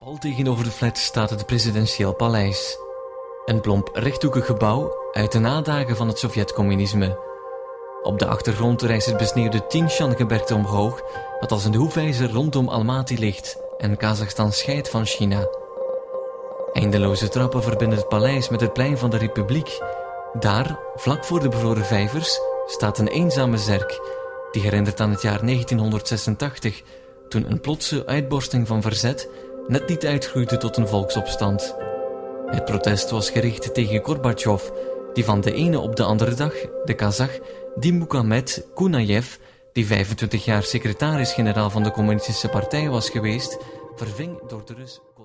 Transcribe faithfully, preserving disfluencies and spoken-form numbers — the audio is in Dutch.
Pal tegenover de flat staat het presidentieel paleis. Een plomp rechthoekig gebouw uit de nadagen van het Sovjet-communisme. Op de achtergrond rijst het besneeuwde Tingshan-gebergte omhoog, dat als een hoefijzer rondom Almaty ligt en Kazachstan scheidt van China. Eindeloze trappen verbinden het paleis met het plein van de Republiek. Daar, vlak voor de bevroren vijvers, staat een eenzame zerk, die herinnert aan het jaar negentienhonderdzesentachtig, toen een plotse uitbarsting van verzet net niet uitgroeide tot een volksopstand. Het protest was gericht tegen Gorbachev, die van de ene op de andere dag de Kazach Dimuhamed Kunayev, die vijfentwintig jaar secretaris-generaal van de communistische partij was geweest, verving door de Rus